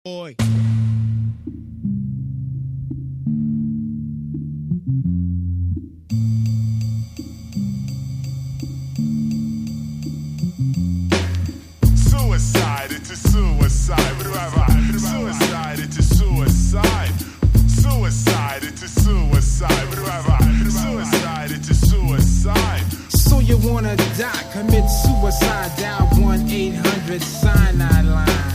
Boy. Suicide, it's a suicide. What do I write? Suicide, it's a suicide. Suicide, it's a suicide. What do I write? Suicide, it's a suicide. So you wanna die, commit suicide, dial 1-800-cyanide line.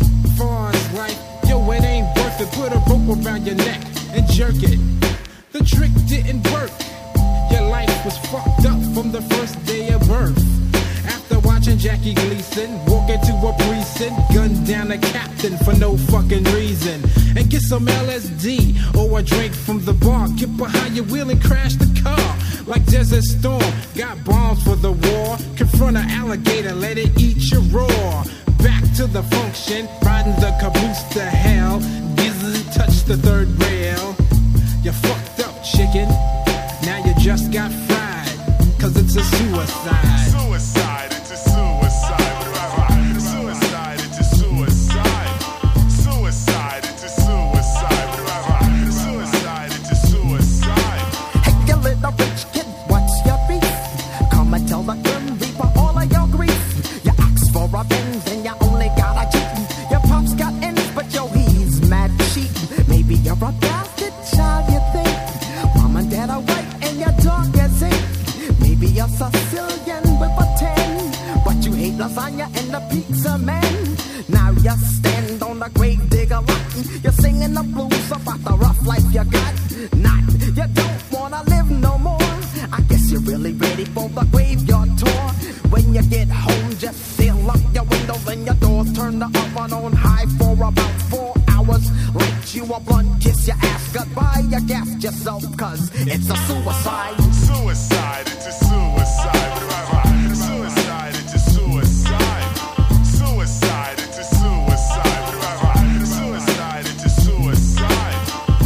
Far's like, yo, it ain't worth it. Put a rope around your neck and jerk it. The trick didn't work. Your life was fucked up from the first day of birth. After watching Jackie Gleason walk into a precinct, gun down a captain for no fucking reason, and get some LSD or a drink from the bar. Get behind your wheel and crash the car like Desert Storm. Got bombs for the war. Confront an alligator, let it eat your raw. Back to the function, riding the caboose to hell. Dizzy touch the third rail. You fucked up, chicken. Now you just got fried, cause it's a suicide. Suicide, it's a suicide. What do I write? Suicide, it's a suicide. Suicide, it's a suicide. What do I write? Suicide, it's a suicide. Hey, you little rich kid, what's your beef? Come and tell the Grim Reaper all of your grief. You asked for a Benz and you only got a Jeep. Your pops got ends, but yo, he's mad cheap. Maybe you're a bastard child, you think. Mom and dad are white and your dog is ink. Maybe you're Sicilian with a 10, but you hate lasagna and the pizza man. Now you stand on the grave digger lot. You're singing the blues about the rough life you got. Not, you don't wanna live no more. I guess you're really ready for the graveyard tour. When you get home, just seal up your windows and your doors. Turn the oven on high for about 4 hours. Light you a blunt, kiss your ass goodbye. You gassed yourself cause it's a suicide. Suicide, it's a suicide. What do I write? Suicide, it's a suicide. Suicide, it's a suicide. What do I write? Suicide, it's a suicide.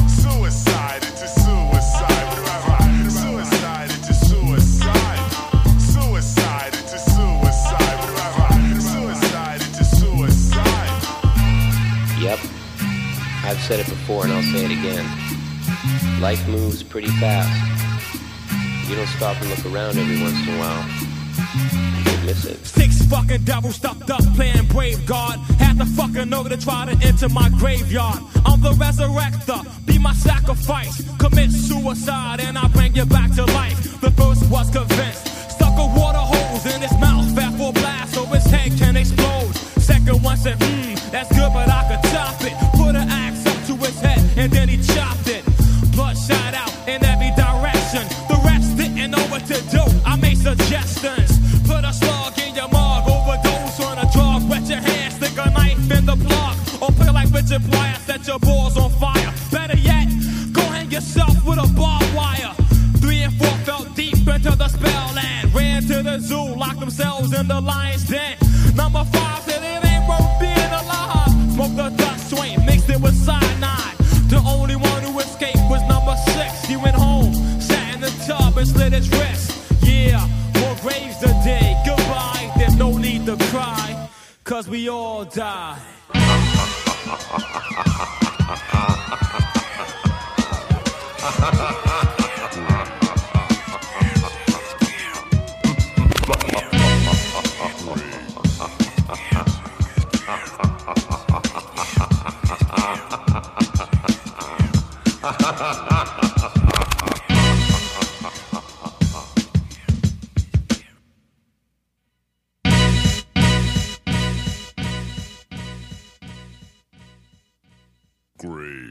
Suicide, it's a suicide. What do I write? Suicide, it's a suicide. Suicide, it's a suicide. What do I write? Suicide, it's a suicide. Yep, I've said it before and I'll say it again. Life moves pretty fast. You don't stop and look around every once in a while, you could miss it. 6 fucking devils stuffed up playing brave guard. Had to fucking know to try to enter my graveyard. I'm the resurrector, be my sacrifice. Commit suicide and I bring you back to life. The first was convinced, stuck a water hose in his mouth, fat for blast so his head can explode. Second one said, that's good but I could top it. Put an axe up to his head and then he chopped it. Blood shot out in every direction. The rest didn't know what to do. I made suggestions. Put a slug in your mug, overdose on a drug. Wet your hand, stick a knife in the plug. Or play like Richard Pryor, set your balls on fire. Better yet, go hang yourself with a barbed wire. 3 and 4 fell deep into the spell land. Ran to the zoo, locked themselves in the lion's den. Number 5 said it ain't worth being alive. Smoked the dust swain, mixed it with cyanide. The only one who escaped was number 6. He went home, sat in the tub and slit his wrist. Yeah, more graves today. Goodbye, there's no need to cry, cause we all die. Great.